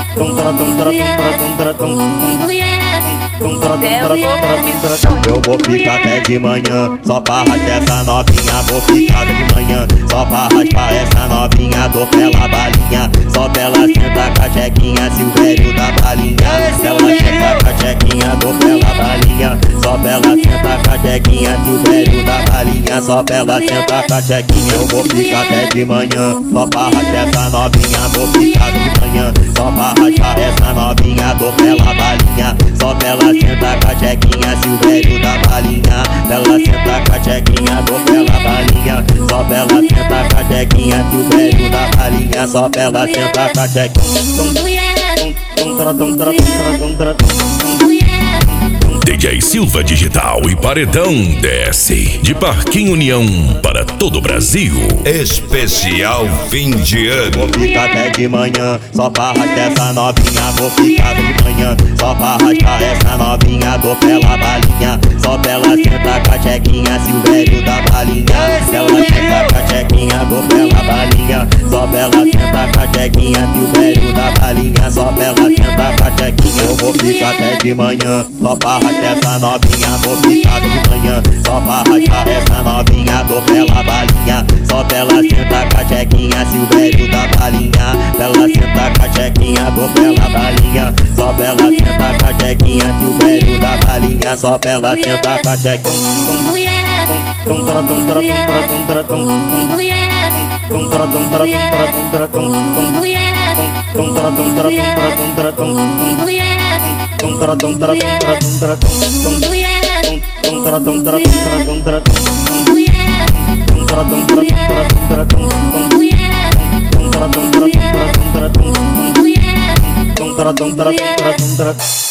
Eu vou ficar até de manhã, só pra raspar essa novinha. Vou ficar até de manhã, só pra raspar essa novinha. Dou pela balinha, só pela senta com a chequinha. Silvério da balinha, ela senta com a chequinha. Dou pela balinha, só pela senta com a chequinha. Silvério da balinha, só pela senta com a chequinha. Eu vou ficar até de manhã, só pra raspar essa novinha. Vou ficar de manhã, só pra raspar essa novinha. Dou pela balinha, só pela senta com a chequinha. Silvério da balinha, ela senta com a chequinha. Dou pela balinha, só pela senta com a chequinha. Silvério da balinha, só pela senta com a chequinha. DJ Silva Digital e Paredão desce de Parquinho União para todo o Brasil. Especial fim de ano. Vou ficar até de manhã, só pra raspar essa novinha. Vou ficar de manhã, só pra raspar essa novinha. Dou pela balinha, só pela senta com a chequinha. Silvério da balinha, ela senta com a chequinha. Dou pela balinha, só pela senta com a chequinha. Silvério da balinha, só pela senta com a chequinha. Eu vou ficar até de manhã, só pra raspar essa novinha. Vou ficar de manhã, só pra raspar essa novinha. Dou pela balinha, só pela senta com a chequinha. Silvério da balinha, ela senta com a chequinha. Dou pela balinha, só pela senta com a chequinha. Silvério da balinha, só pela senta com a chequinha. Yeah.